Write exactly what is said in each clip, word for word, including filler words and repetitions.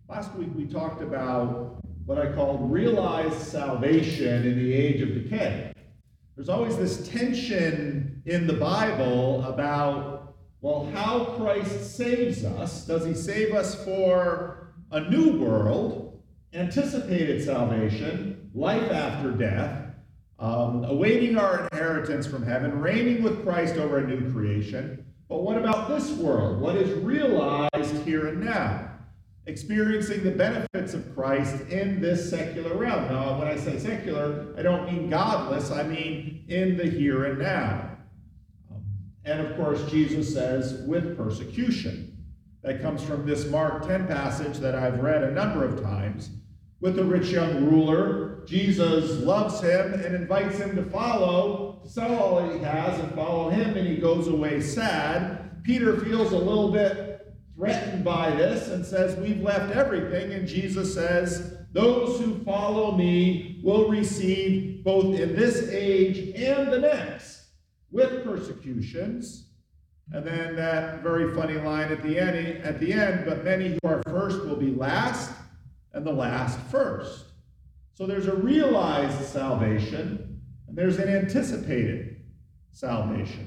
Last week we talked about what I called realized salvation in the age of decay. There's always this tension in the Bible about, well, how Christ saves us. Does he save us for a new world, anticipated salvation, life after death, um, awaiting our inheritance from heaven, reigning with Christ over a new creation? But what about this world? What is realized here and now? Experiencing the benefits of Christ in this secular realm. Now, when I say secular, I don't mean godless, I mean in the here and now. Um, and of course, Jesus says, with persecution. That comes from this Mark ten passage that I've read a number of times. With the rich young ruler, Jesus loves him and invites him to follow, to sell all that he has and follow him, and he goes away sad. Peter feels a little bit threatened by this and says, we've left everything. And Jesus says, those who follow me will receive both in this age and the next with persecutions. And then that very funny line at the end, at the end, but many who are first will be last, and the last first. So there's a realized salvation, and there's an anticipated salvation.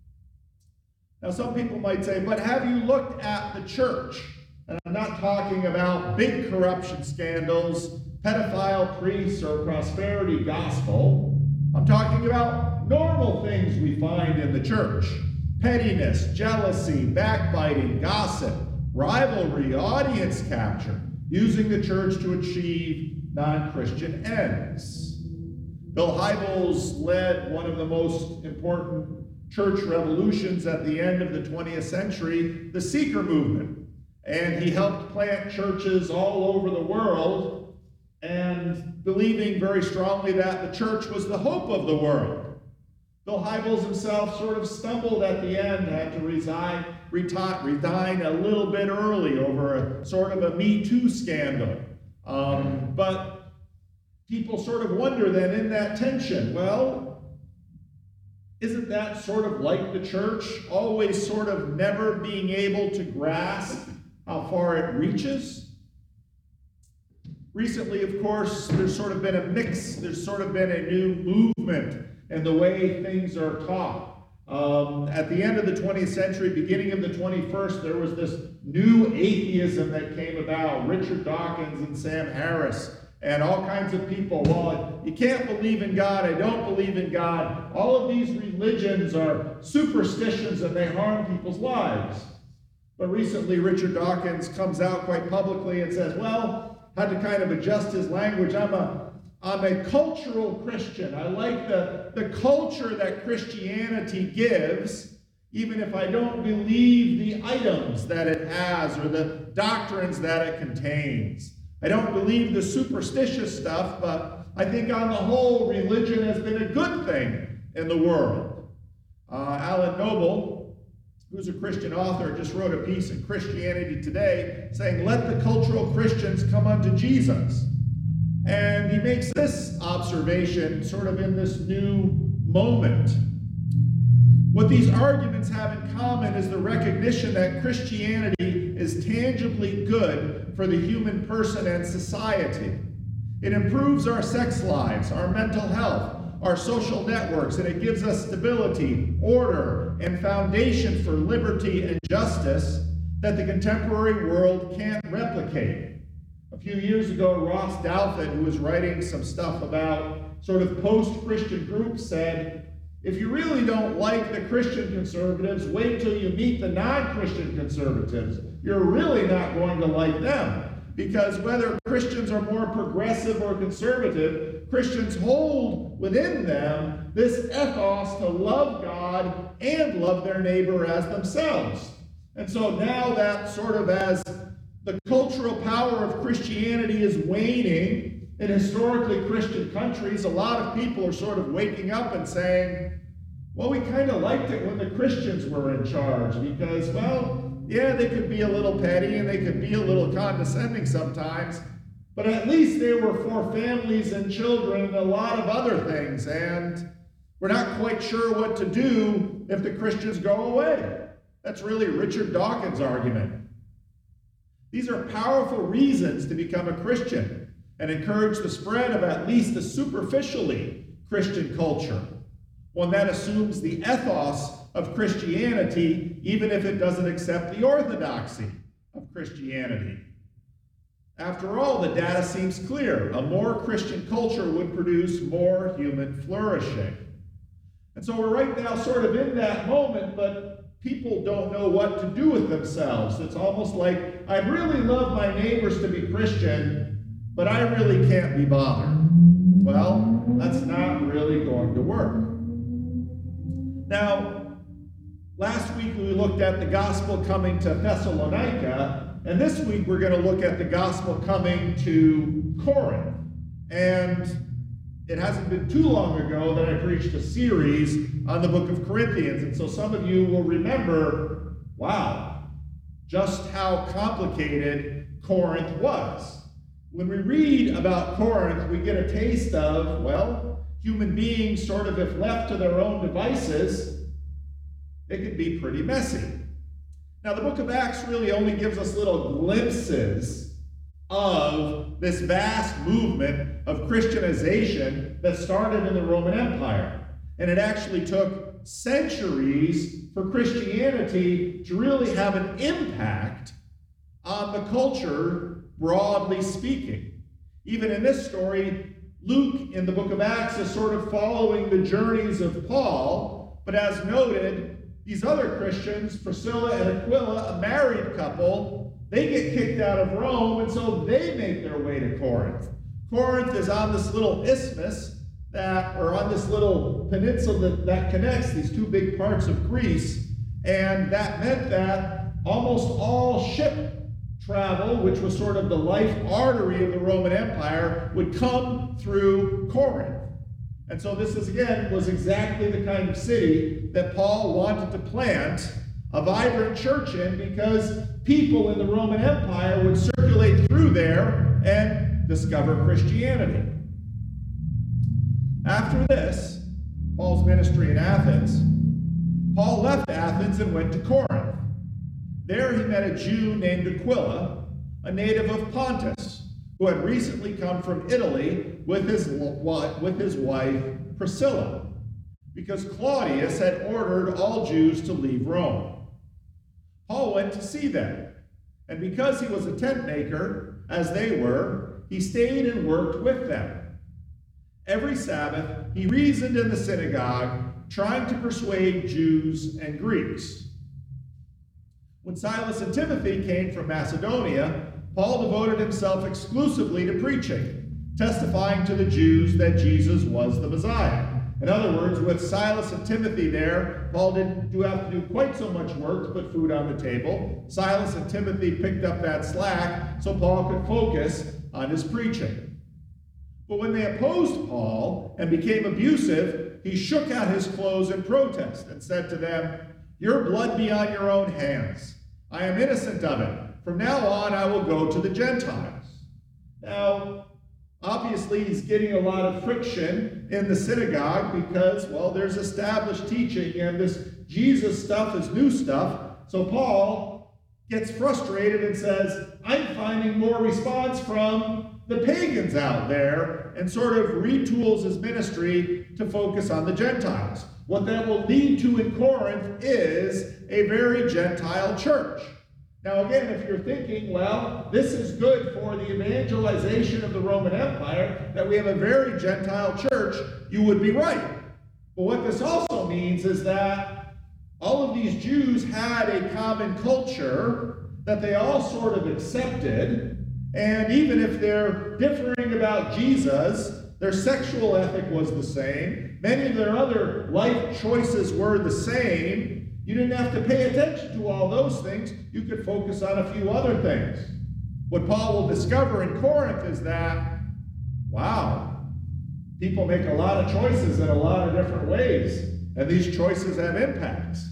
Now, some people might say, but have you looked at the church? And I'm not talking about big corruption scandals, pedophile priests, or prosperity gospel. I'm talking about normal things we find in the church. Pettiness, jealousy, backbiting, gossip, rivalry, audience capture, using the church to achieve non-Christian ends. Bill Hybels led one of the most important church revolutions at the end of the twentieth century, the Seeker movement. And he helped plant churches all over the world and believing very strongly that the church was the hope of the world. Bill Hybels himself sort of stumbled at the end, had to resign, reti- resign a little bit early over a sort of a Me Too scandal. Um, but people sort of wonder then in that tension, well, isn't that sort of like the church, always sort of never being able to grasp how far it reaches? Recently, of course, there's sort of been a mix, there's sort of been a new movement in the way things are taught. Um, at the end of the twentieth century, beginning of the twenty-first, there was this new atheism that came about, Richard Dawkins and Sam Harris, and all kinds of people. Well, you can't believe in God, I don't believe in God. All of these religions are superstitions and they harm people's lives. But recently, Richard Dawkins comes out quite publicly and says, well, had to kind of adjust his language. I'm a, I'm a cultural Christian. I like the, the culture that Christianity gives, even if I don't believe the items that it has or the doctrines that it contains. I don't believe the superstitious stuff, but I think on the whole, religion has been a good thing in the world. Uh, Alan Noble, who's a Christian author, just wrote a piece in Christianity Today saying, let the cultural Christians come unto Jesus. And he makes this observation sort of in this new moment. What these arguments have in common is the recognition that Christianity is tangibly good for the human person and society. It improves our sex lives, our mental health, our social networks, and it gives us stability, order, and foundation for liberty and justice that the contemporary world can't replicate. A few years ago, Ross Douthat, who was writing some stuff about sort of post-Christian groups, said, if you really don't like the Christian conservatives, wait till you meet the non-Christian conservatives. You're really not going to like them. Because whether Christians are more progressive or conservative, Christians hold within them this ethos to love God and love their neighbor as themselves. And so now that sort of as the cultural power of Christianity is waning, in historically Christian countries, a lot of people are sort of waking up and saying, well, we kind of liked it when the Christians were in charge because, well, yeah, they could be a little petty and they could be a little condescending sometimes, but at least they were for families and children and a lot of other things, and we're not quite sure what to do if the Christians go away. That's really Richard Dawkins' argument. These are powerful reasons to become a Christian and encourage the spread of at least a superficially Christian culture, one that assumes the ethos of Christianity, even if it doesn't accept the orthodoxy of Christianity. After all, the data seems clear. A more Christian culture would produce more human flourishing. And so we're right now sort of in that moment, but people don't know what to do with themselves. It's almost like, I'd really love my neighbors to be Christian, but I really can't be bothered. Well, that's not really going to work. Now, last week we looked at the gospel coming to Thessalonica, and this week we're going to look at the gospel coming to Corinth. And it hasn't been too long ago that I preached a series on the book of Corinthians, and so some of you will remember, wow, just how complicated Corinth was. When we read about Corinth, we get a taste of, well, human beings sort of, if left to their own devices, it can be pretty messy. Now, the book of Acts really only gives us little glimpses of this vast movement of Christianization that started in the Roman Empire. And it actually took centuries for Christianity to really have an impact on the culture, broadly speaking. Even in this story, Luke in the book of Acts is sort of following the journeys of Paul, but as noted, these other Christians, Priscilla and Aquila, a married couple, they get kicked out of Rome, and so they make their way to Corinth. Corinth is on this little isthmus that, or on this little peninsula that, that connects these two big parts of Greece, and that meant that almost all ship travel, which was sort of the life artery of the Roman Empire, would come through Corinth. And so this is, again, was exactly the kind of city that Paul wanted to plant a vibrant church in, because people in the Roman Empire would circulate through there and discover Christianity. After this, Paul's ministry in Athens, Paul left Athens and went to Corinth. There he met a Jew named Aquila, a native of Pontus, who had recently come from Italy with his, with his wife Priscilla, because Claudius had ordered all Jews to leave Rome. Paul went to see them, and because he was a tent maker, as they were, he stayed and worked with them. Every Sabbath, he reasoned in the synagogue, trying to persuade Jews and Greeks. When Silas and Timothy came from Macedonia, Paul devoted himself exclusively to preaching, testifying to the Jews that Jesus was the Messiah. In other words, with Silas and Timothy there, Paul didn't do have to do quite so much work to put food on the table. Silas and Timothy picked up that slack so Paul could focus on his preaching. But when they opposed Paul and became abusive, he shook out his clothes in protest and said to them, "Your blood be on your own hands. I am innocent of it. From now on, I will go to the Gentiles." Now, obviously, he's getting a lot of friction in the synagogue because, well, there's established teaching, and this Jesus stuff is new stuff. So Paul gets frustrated and says, I'm finding more response from the pagans out there, and sort of retools his ministry to focus on the Gentiles. What that will lead to in Corinth is a very Gentile church. Now again, if you're thinking, well, this is good for the evangelization of the Roman Empire, that we have a very Gentile church, you would be right. But what this also means is that all of these Jews had a common culture that they all sort of accepted, and even if they're differing about Jesus, their sexual ethic was the same, many of their other life choices were the same. You didn't have to pay attention to all those things. You could focus on a few other things. What Paul will discover in Corinth is that, wow, people make a lot of choices in a lot of different ways, and these choices have impacts.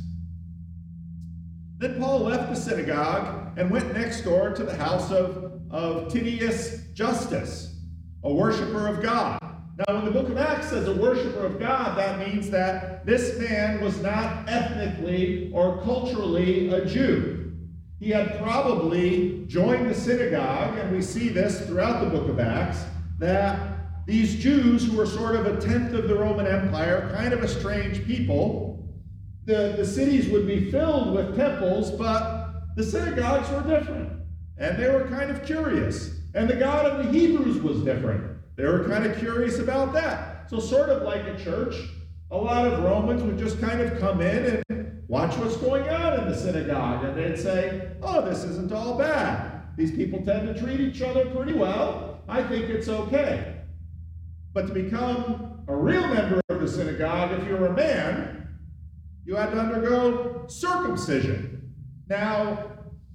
Then Paul left the synagogue and went next door to the house of, of Titius Justus, a worshiper of God. Now, when the book of Acts says a worshiper of God, that means that this man was not ethnically or culturally a Jew. He he had probably joined the synagogue, and we see this throughout the book of Acts, that these Jews who were sort of a tenth of the Roman Empire, kind of a strange people, the, the cities would be filled with temples, but the synagogues were different. And they were kind of curious. And the God of the Hebrews was different. They were kind of curious about that. So sort of like a church, a lot of Romans would just kind of come in and watch what's going on in the synagogue. And they'd say, oh, this isn't all bad. These people tend to treat each other pretty well. I think it's okay. But to become a real member of the synagogue, if you were a man, you had to undergo circumcision. Now,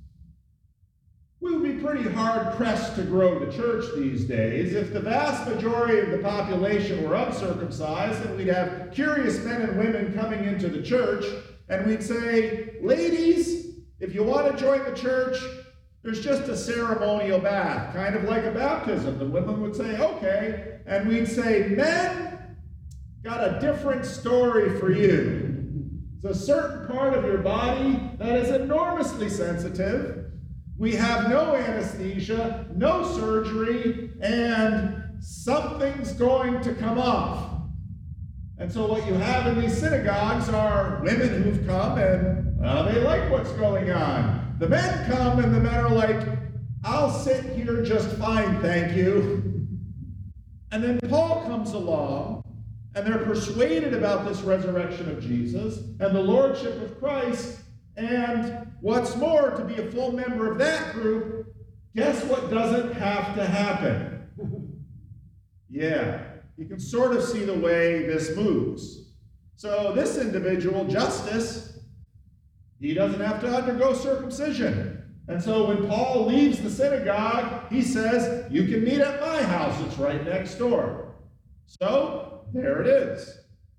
we would be pretty hard-pressed to grow the church these days if the vast majority of the population were uncircumcised, and we'd have curious men and women coming into the church, and we'd say, ladies, if you want to join the church, there's just a ceremonial bath, kind of like a baptism. The women would say, okay, and we'd say, men, got a different story for you. It's a certain part of your body that is enormously sensitive. We have no anesthesia, no surgery, and something's going to come off. And so what you have in these synagogues are women who've come and uh, they like what's going on. The men come and the men are like, I'll sit here just fine, thank you. And then Paul comes along and they're persuaded about this resurrection of Jesus and the lordship of Christ. And what's more, to be a full member of that group, guess what doesn't have to happen? Yeah, you can sort of see the way this moves. So this individual, Justus, he doesn't have to undergo circumcision. And so when Paul leaves the synagogue, he says, you can meet at my house, it's right next door. So there it is.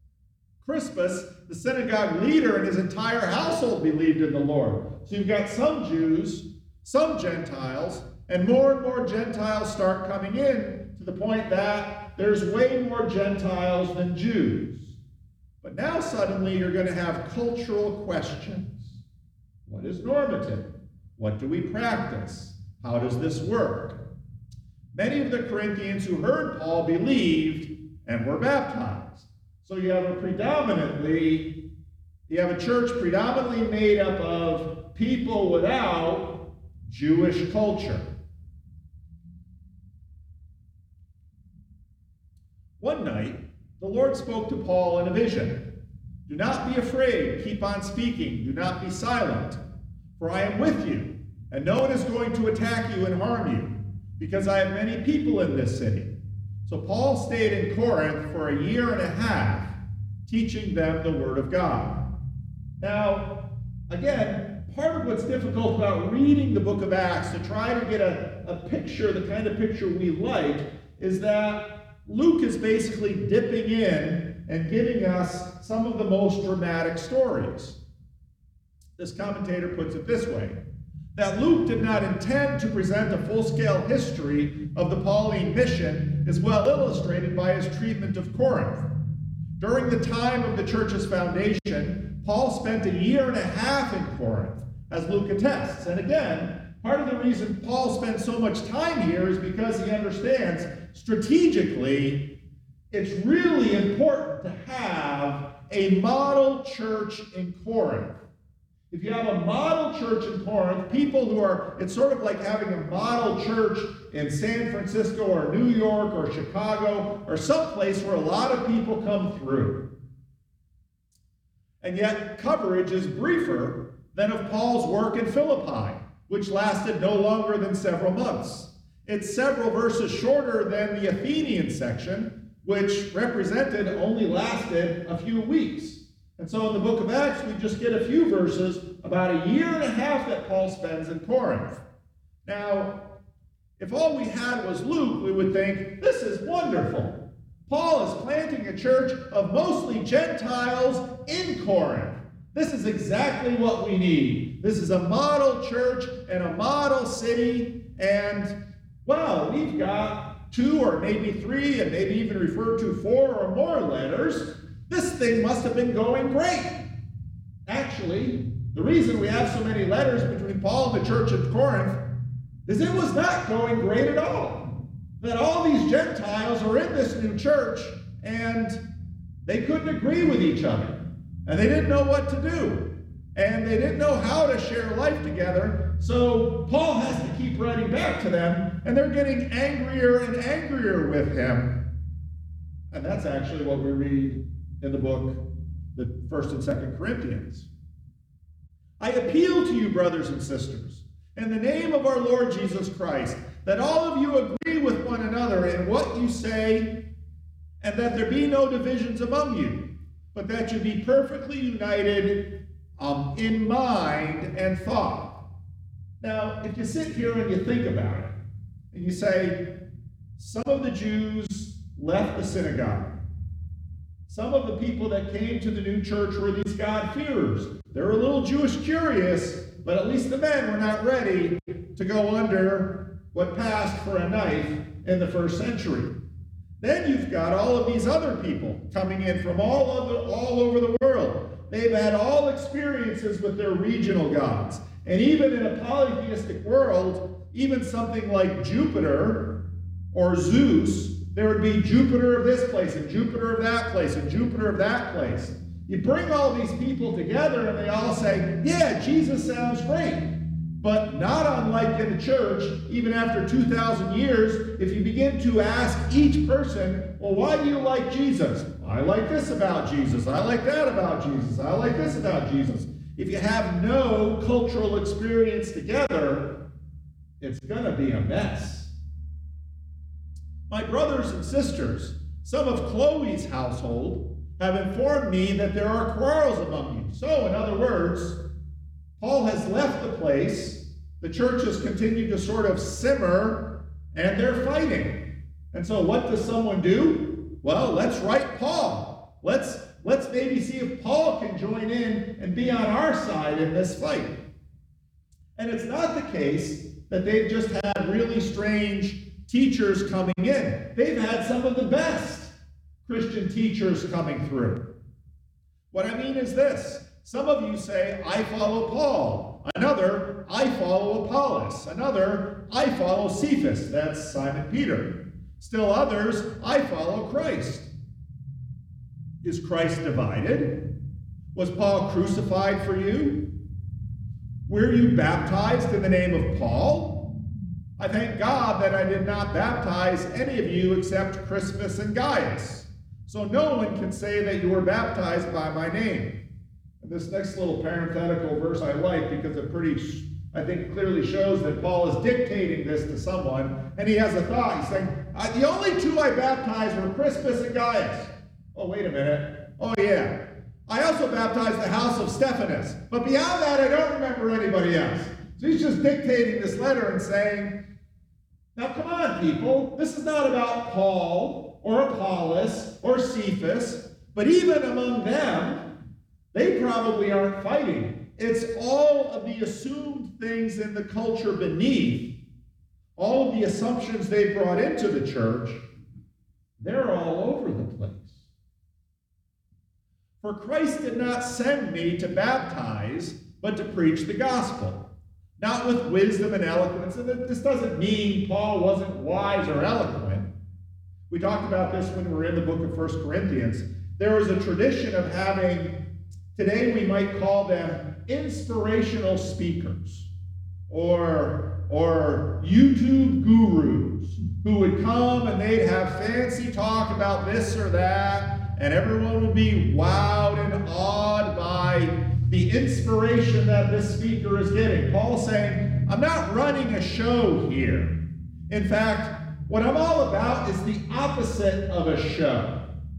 Crispus, the synagogue leader, and his entire household believed in the Lord. So you've got some Jews, some Gentiles, and more and more Gentiles start coming in to the point that there's way more Gentiles than Jews. But now suddenly you're going to have cultural questions. What is normative? What do we practice? How does this work? Many of the Corinthians who heard Paul believed and were baptized. So you have a predominantly, you have a church predominantly made up of people without Jewish culture. One night, the Lord spoke to Paul in a vision. Do not be afraid, keep on speaking, do not be silent, for I am with you, and no one is going to attack you and harm you, because I have many people in this city. So Paul stayed in Corinth for a year and a half, teaching them the Word of God. Now, again, part of what's difficult about reading the book of Acts to try to get a, a picture, the kind of picture we like, is that Luke is basically dipping in and giving us some of the most dramatic stories. This commentator puts it this way, that Luke did not intend to present a full-scale history of the Pauline mission is well illustrated by his treatment of Corinth. During the time of the church's foundation, Paul spent a year and a half in Corinth, as Luke attests. And again, part of the reason Paul spent so much time here is because he understands strategically it's really important to have a model church in Corinth. If you have a model church in Corinth, people who are, it's sort of like having a model church in San Francisco or New York or Chicago or someplace where a lot of people come through. And yet coverage is briefer than of Paul's work in Philippi, which lasted no longer than several months. It's several verses shorter than the Athenian section, which represented only lasted a few weeks. And so in the book of Acts, we just get a few verses about a year and a half that Paul spends in Corinth. Now, if all we had was Luke, we would think, this is wonderful. Paul is planting a church of mostly Gentiles in Corinth. This is exactly what we need. This is a model church and a model city, and, well, we've got two or maybe three, and maybe even referred to four or more letters. This thing must have been going great. Actually, The reason we have so many letters between Paul and the church at Corinth is it was not going great at all. That all these Gentiles are in this new church, and they couldn't agree with each other. And they didn't know what to do. And they didn't know how to share life together. So Paul has to keep writing back to them, and they're getting angrier and angrier with him. And that's actually what we read in the book, the First and Second Corinthians. I appeal to you, brothers and sisters, in the name of our Lord Jesus Christ, that all of you agree with one another in what you say, and that there be no divisions among you, but that you be perfectly united um, in mind and thought. Now, if you sit here and you think about it, and you say, some of the Jews left the synagogue. Some of the people that came to the new church were these God-fearers. They were a little Jewish curious, but at least the men were not ready to go under what passed for a knife in the first century. Then you've got all of these other people coming in from all over, all over the world. They've had all experiences with their regional gods. And even in a polytheistic world, even something like Jupiter or Zeus, there would be Jupiter of this place and Jupiter of that place and Jupiter of that place. You bring all these people together and they all say, yeah, Jesus sounds great. But not unlike in the church, even after two thousand years, if you begin to ask each person, well, why do you like Jesus? I like this about Jesus. I like that about Jesus. I like this about Jesus. If you have no cultural experience together, it's going to be a mess. My brothers and sisters, some of Chloe's household have informed me that there are quarrels among you. So, in other words, Paul has left the place, the church has continued to sort of simmer, and they're fighting. And so what does someone do? Well, let's write Paul. Let's, let's maybe see if Paul can join in and be on our side in this fight. And it's not the case that they've just had really strange teachers coming in. They've had some of the best Christian teachers coming through. What I mean is this. Some of you say, I follow Paul. Another, I follow Apollos. Another, I follow Cephas. That's Simon Peter. Still others, I follow Christ. Is Christ divided? Was Paul crucified for you? Were you baptized in the name of Paul? I thank God that I did not baptize any of you except Crispus and Gaius. So no one can say that you were baptized by my name. And this next little parenthetical verse I like because it pretty, I think, clearly shows that Paul is dictating this to someone, and he has a thought. He's saying, the only two I baptized were Crispus and Gaius. Oh, wait a minute. Oh, yeah. I also baptized the house of Stephanas. But beyond that, I don't remember anybody else. So he's just dictating this letter and saying, now come on, people. This is not about Paul or Apollos or Cephas, but even among them, they probably aren't fighting. It's all of the assumed things in the culture beneath, all of the assumptions they brought into the church, they're all over the place. For Christ did not send me to baptize, but to preach the gospel, not with wisdom and eloquence. And this doesn't mean Paul wasn't wise or eloquent. We talked about this when we were in the book of First Corinthians. There was a tradition of having, today we might call them inspirational speakers or, or YouTube gurus who would come and they'd have fancy talk about this or that, and everyone would be wowed and awed by the inspiration that this speaker is getting. Paul's saying, I'm not running a show here. In fact, what I'm all about is the opposite of a show.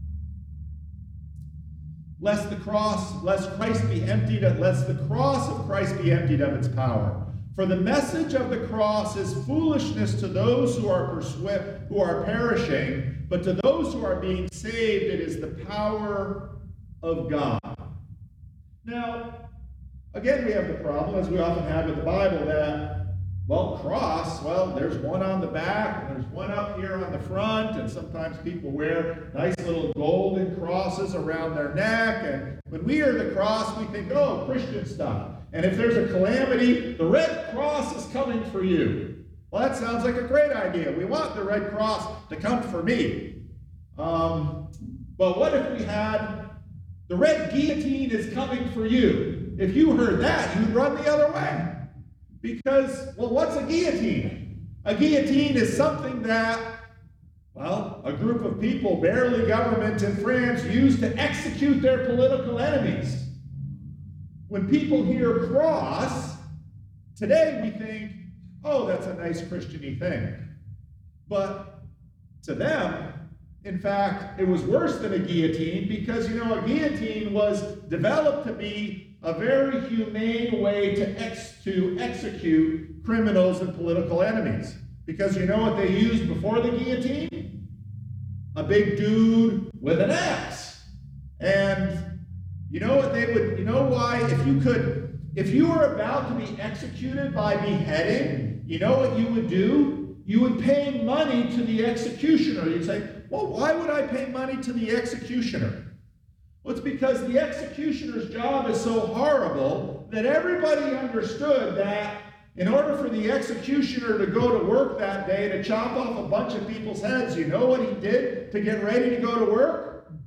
Lest the cross, lest Christ be emptied, lest the cross of Christ be emptied of its power. For the message of the cross is foolishness to those who are persu- who are perishing, but to those who are being saved, it is the power of God. Now, again, we have the problem, as we often have with the Bible, that, well, cross, well, there's one on the back, and there's one up here on the front, and sometimes people wear nice little golden crosses around their neck, and when we hear the cross, we think, oh, Christian stuff. And if there's a calamity, the Red Cross is coming for you. Well, that sounds like a great idea. We want the Red Cross to come for me. Um, but what if we had the Red Guillotine is coming for you? If you heard that, you'd run the other way. Because, well, what's a guillotine? A guillotine is something that, well, a group of people, barely government in France, use to execute their political enemies. When people hear cross, today we think, oh, that's a nice Christian-y thing. But to them, in fact, it was worse than a guillotine because, you know, a guillotine was developed to be a very humane way to, ex- to execute criminals and political enemies. Because you know what they used before the guillotine? A big dude with an axe. And you know what they would, you know why? If you could, if you were about to be executed by beheading, you know what you would do? You would pay money to the executioner. You'd say, well, why would I pay money to the executioner? Well, it's because the executioner's job is so horrible that everybody understood that in order for the executioner to go to work that day to chop off a bunch of people's heads, you know what he did to get ready to go to work?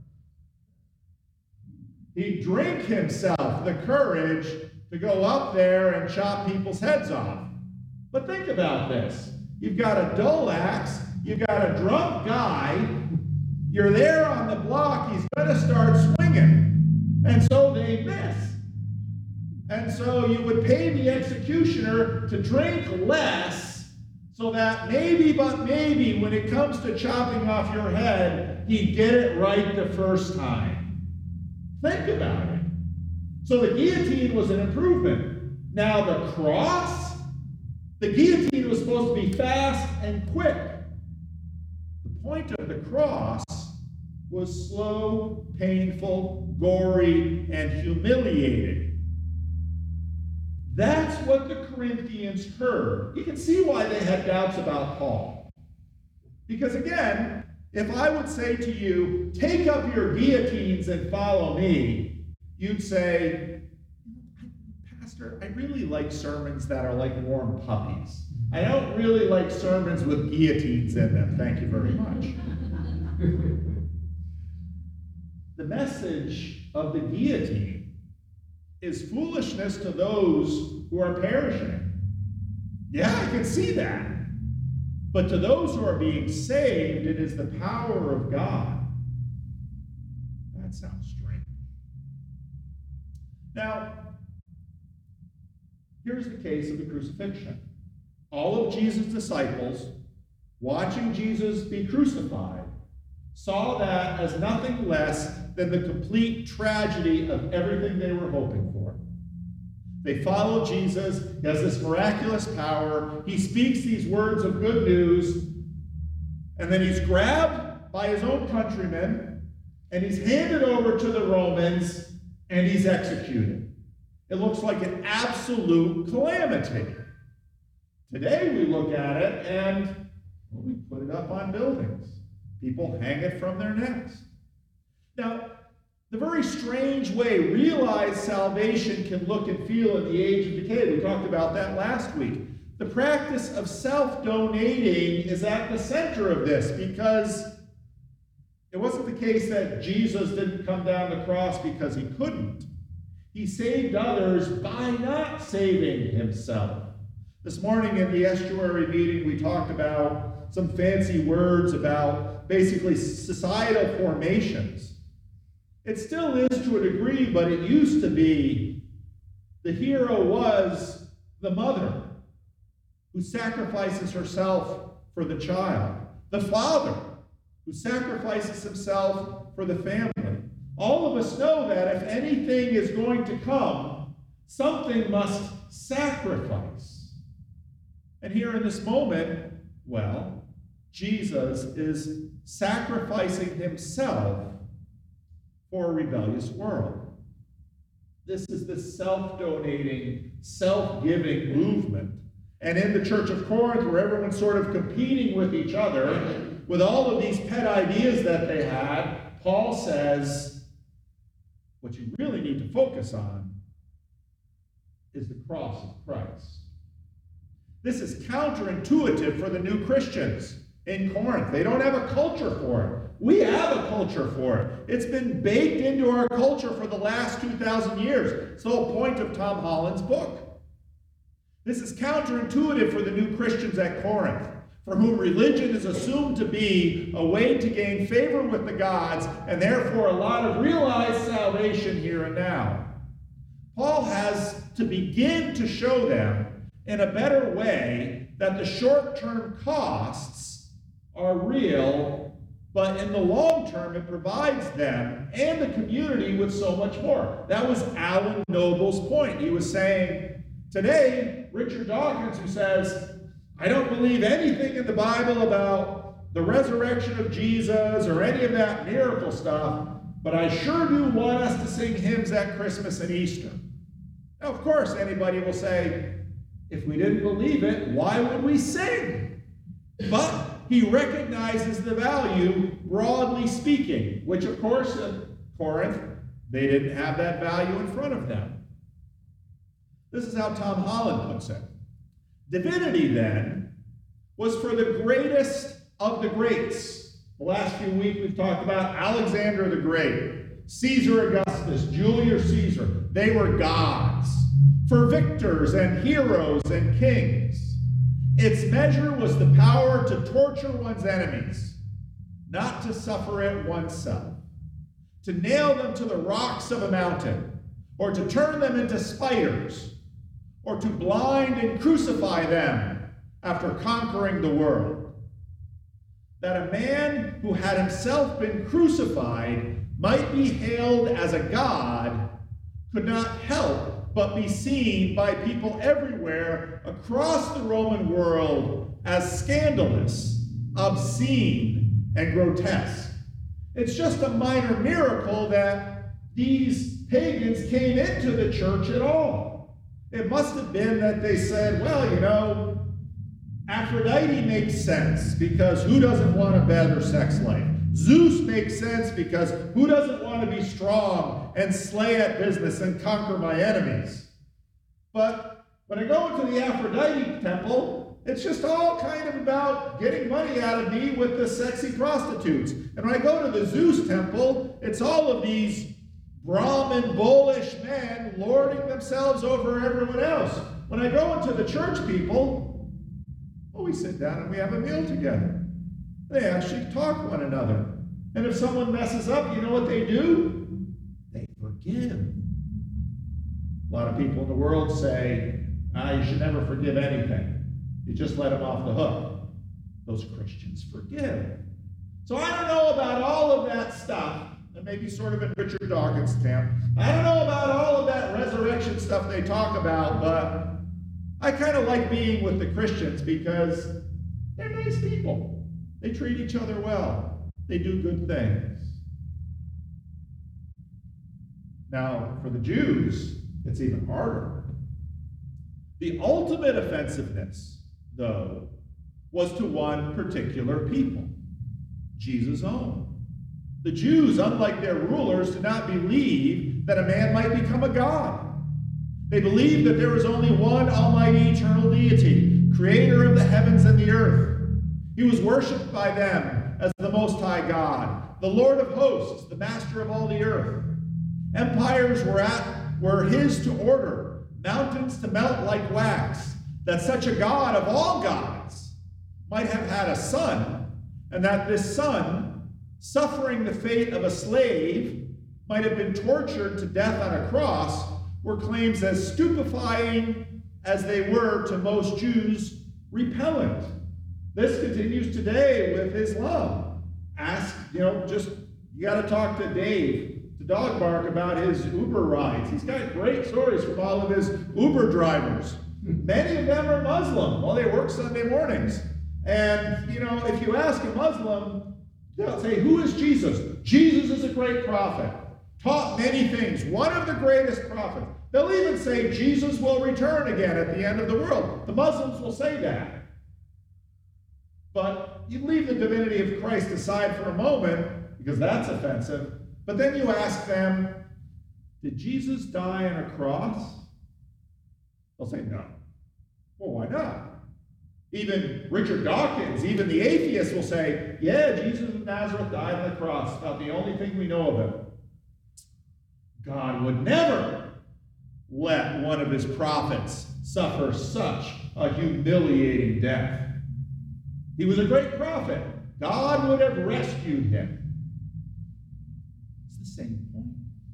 He'd drink himself the courage to go up there and chop people's heads off. But think about this. You've got a dull axe, you've got a drunk guy, you're there on the block, he's going to start swinging. And so they miss. And so you would pay the executioner to drink less so that maybe, but maybe, when it comes to chopping off your head, he'd get it right the first time. Think about it. So the guillotine was an improvement. Now the cross, the guillotine was supposed to be fast and quick. The point of the cross was slow, painful, gory, and humiliating. That's what the Corinthians heard. You can see why they had doubts about Paul. Because again, if I would say to you, take up your guillotines and follow me, you'd say, Pastor, I really like sermons that are like warm puppies. I don't really like sermons with guillotines in them. Thank you very much. The message of the guillotine is foolishness to those who are perishing. Yeah, I can see that. But to those who are being saved, it is the power of God. That sounds strange. Now, here's the case of the crucifixion. All of Jesus' disciples, watching Jesus be crucified, saw that as nothing less than the complete tragedy of everything they were hoping for. They follow Jesus. He has this miraculous power. He speaks these words of good news, and then he's grabbed by his own countrymen, and he's handed over to the Romans, and he's executed. It looks like an absolute calamity. Today we look at it, and well, we put it up on buildings. People hang it from their necks. Now, the very strange way realized salvation can look and feel in the age of decay. We talked about that last week. The practice of self-donating is at the center of this because it wasn't the case that Jesus didn't come down the cross because he couldn't. He saved others by not saving himself. This morning in the estuary meeting, we talked about some fancy words about basically societal formations. It still is to a degree, but it used to be the hero was the mother who sacrifices herself for the child, the father who sacrifices himself for the family. All of us know that if anything is going to come, something must sacrifice. And here in this moment, well, Jesus is sacrificing himself for a rebellious world. This is the self-donating, self-giving movement. And in the Church of Corinth, where everyone's sort of competing with each other, with all of these pet ideas that they had, Paul says, what you really need to focus on is the cross of Christ. This is counterintuitive for the new Christians in Corinth. They don't have a culture for it. We have a culture for it. It's been baked into our culture for the last two thousand years. It's the whole point of Tom Holland's book. This is counterintuitive for the new Christians at Corinth, for whom religion is assumed to be a way to gain favor with the gods, and therefore a lot of realized salvation here and now. Paul has to begin to show them in a better way that the short-term costs are real, but in the long term it provides them and the community with so much more. That was Alan Noble's point. He was saying, today, Richard Dawkins, who says, I don't believe anything in the Bible about the resurrection of Jesus or any of that miracle stuff, but I sure do want us to sing hymns at Christmas and Easter. Now, of course, anybody will say, if we didn't believe it, why would we sing? But he recognizes the value, broadly speaking, which, of course, in Corinth, they didn't have that value in front of them. This is how Tom Holland puts it. Divinity, then, was for the greatest of the greats. The last few weeks we've talked about Alexander the Great, Caesar Augustus, Julius Caesar. They were gods, for victors and heroes and kings. Its measure was the power to torture one's enemies, not to suffer it oneself, to nail them to the rocks of a mountain, or to turn them into spiders, or to blind and crucify them after conquering the world. That a man who had himself been crucified might be hailed as a god could not help but be seen by people everywhere across the Roman world as scandalous, obscene, and grotesque. It's just a minor miracle that these pagans came into the church at all. It must have been that they said, well, you know, Aphrodite makes sense because who doesn't want a better sex life? Zeus makes sense because who doesn't want to be strong and slay at business and conquer my enemies? But when I go into the Aphrodite temple, it's just all kind of about getting money out of me with the sexy prostitutes. And when I go to the Zeus temple, it's all of these Brahmin, bullish men lording themselves over everyone else. When I go into the church people, well, we sit down and we have a meal together. They actually talk to one another. And if someone messes up, you know what they do? They forgive. A lot of people in the world say, ah, you should never forgive anything. You just let them off the hook. Those Christians forgive. So I don't know about all of that stuff, and maybe sort of in Richard Dawkins' camp. I don't know about all of that resurrection stuff they talk about, but I kind of like being with the Christians because they're nice people. They treat each other well. They do good things. Now, for the Jews, it's even harder. The ultimate offensiveness, though, was to one particular people, Jesus' own. The Jews, unlike their rulers, did not believe that a man might become a god. They believed that there was only one almighty eternal deity, creator of the heavens and the earth. He was worshipped by them as the Most High God, the Lord of hosts, the master of all the earth. Empires were, at, were his to order, mountains to melt like wax, that such a God of all gods might have had a son, and that this son, suffering the fate of a slave, might have been tortured to death on a cross, were claims as stupefying as they were to most Jews repellent. This continues today with Islam. Ask, you know, just, you got to talk to Dave, to Dog Bark, about his Uber rides. He's got great stories from all of his Uber drivers. Many of them are Muslim. Well, they work Sunday mornings. And, you know, if you ask a Muslim, they'll say, who is Jesus? Jesus is a great prophet. Taught many things. One of the greatest prophets. They'll even say Jesus will return again at the end of the world. The Muslims will say that. But you leave the divinity of Christ aside for a moment, because that's offensive. But then you ask them, did Jesus die on a cross? They'll say no. Well, why not? Even Richard Dawkins, even the atheist, will say, yeah, Jesus of Nazareth died on the cross, about the only thing we know of him. God would never let one of his prophets suffer such a humiliating death. He was a great prophet. God would have rescued him. It's the same point.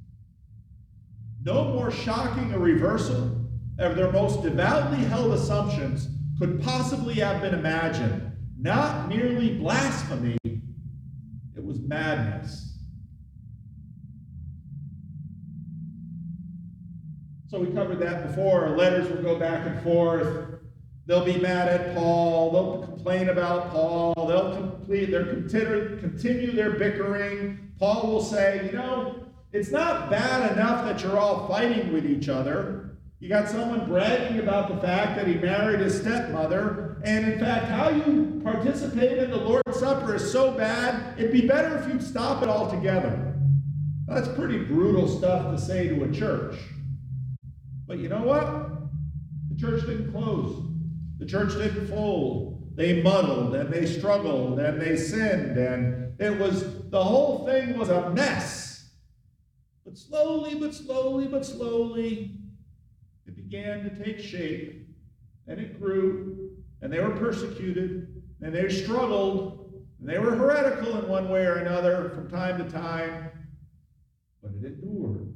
No more shocking a reversal of their most devoutly held assumptions could possibly have been imagined. Not merely blasphemy, it was madness. So we covered that before. Our letters will go back and forth. They'll be mad at Paul. They'll complain about Paul. They'll complete their continue, continue their bickering. Paul will say, you know, it's not bad enough that you're all fighting with each other. You got someone bragging about the fact that he married his stepmother. And in fact, how you participate in the Lord's Supper is so bad, it'd be better if you'd stop it altogether. That's pretty brutal stuff to say to a church. But you know what? The church didn't close. The church didn't fold. They muddled and they struggled and they sinned, and it was, the whole thing was a mess. But slowly, but slowly, but slowly, it began to take shape, and it grew, and they were persecuted, and they struggled, and they were heretical in one way or another from time to time, but it endured.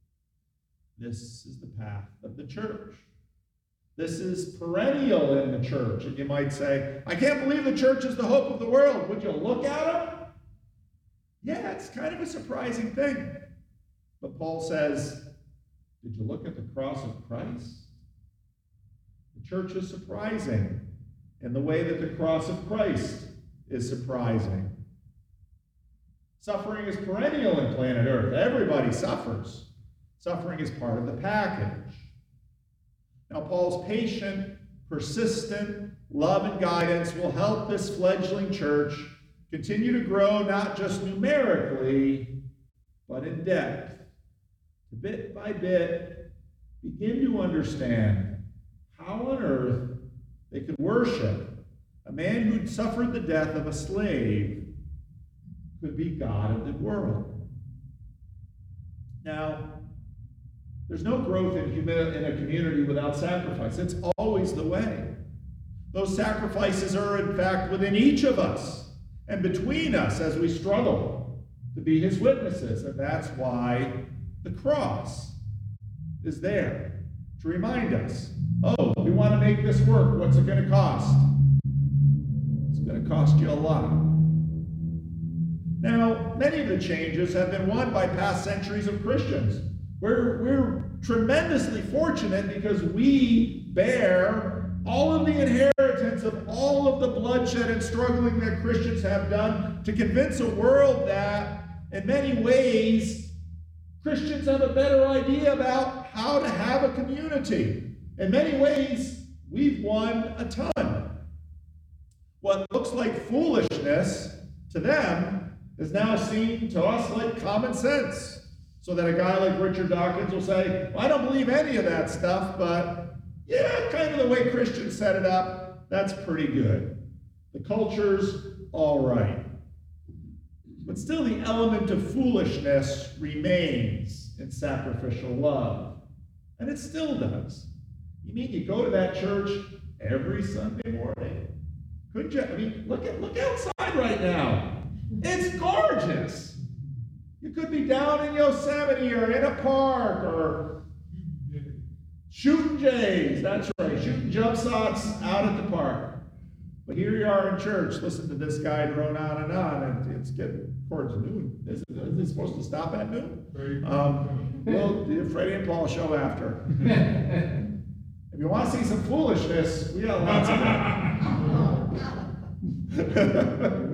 This is the path of the church. This is perennial in the church. And you might say, I can't believe the church is the hope of the world. Would you look at them? Yeah, it's kind of a surprising thing. But Paul says, did you look at the cross of Christ? The church is surprising in the way that the cross of Christ is surprising. Suffering is perennial in planet Earth. Everybody suffers. Suffering is part of the package. Now, Paul's patient, persistent love and guidance will help this fledgling church continue to grow not just numerically, but in depth. To bit by bit, begin to understand how on earth they could worship a man who'd suffered the death of a slave could be God of the world. Now, there's no growth in, humi- in a community without sacrifice. It's always the way. Those sacrifices are, in fact, within each of us and between us as we struggle to be his witnesses. And that's why the cross is there to remind us, oh, we want to make this work. What's it going to cost? It's going to cost you a lot. Now, many of the changes have been won by past centuries of Christians. We're, we're tremendously fortunate because we bear all of the inheritance of all of the bloodshed and struggling that Christians have done to convince a world that, in many ways, Christians have a better idea about how to have a community. In many ways, we've won a ton. What looks like foolishness to them is now seen to us like common sense. So that a guy like Richard Dawkins will say, well, I don't believe any of that stuff, but yeah, kind of the way Christians set it up, that's pretty good. The culture's all right. But still the element of foolishness remains in sacrificial love. And it still does. You mean you go to that church every Sunday morning? Could you? I mean, look at look outside right now. It's gorgeous. You could be down in Yosemite or in a park or shooting jays. That's right, shooting jump shots out at the park. But here you are in church. Listen to this guy drone on and on, and it's getting towards noon. Is it, is it supposed to stop at noon? Um, we'll do Freddie and Paul show after. If you want to see some foolishness, we got lots of it.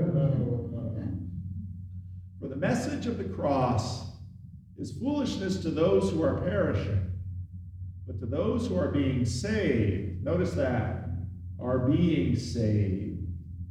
For the message of the cross is foolishness to those who are perishing, but to those who are being saved, notice that, are being saved.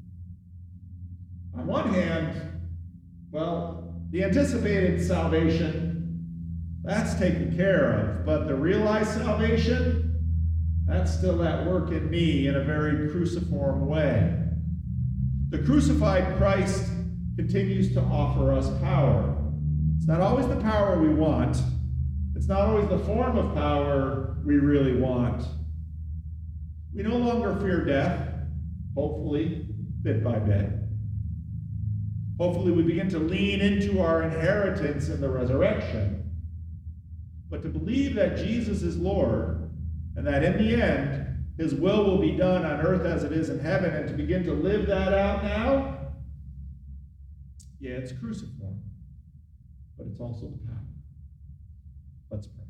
On one hand, well, the anticipated salvation, that's taken care of, but the realized salvation, That's still at work in me in a very cruciform way. The crucified Christ continues to offer us power. It's not always the power we want. It's not always the form of power we really want. We no longer fear death, hopefully, bit by bit. Hopefully we begin to lean into our inheritance in the resurrection. But to believe that Jesus is Lord, and that in the end, his will will be done on earth as it is in heaven, and to begin to live that out now, yeah, it's cruciform, but it's also the power. Let's pray.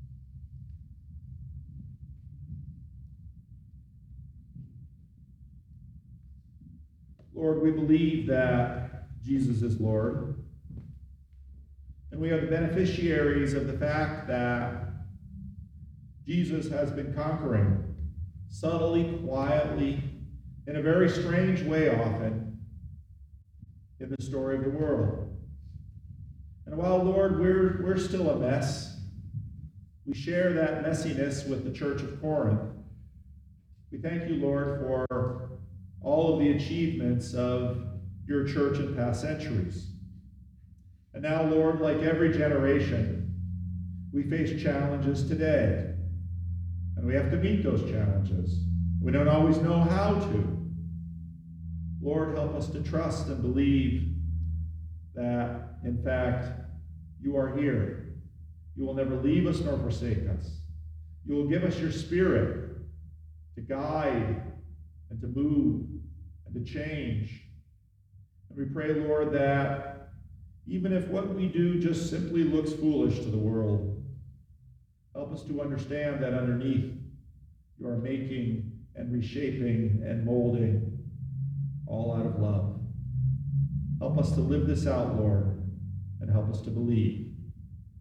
Lord, we believe that Jesus is Lord, and we are the beneficiaries of the fact that Jesus has been conquering subtly, quietly, in a very strange way often, in the story of the world. And while, Lord, we're, we're still a mess, we share that messiness with the Church of Corinth. We thank you, Lord, for all of the achievements of your church in past centuries. And now, Lord, like every generation, we face challenges today. And we have to meet those challenges. We don't always know how to. Lord, help us to trust and believe that, in fact, you are here. You will never leave us nor forsake us. You will give us your Spirit to guide and to move and to change. And we pray, Lord, that even if what we do just simply looks foolish to the world, help us to understand that underneath you are making and reshaping and molding all out of love. Help us to live this out, Lord, and help us to believe.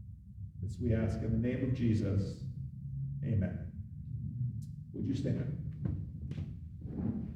This we ask in the name of Jesus. Amen. Would you stand?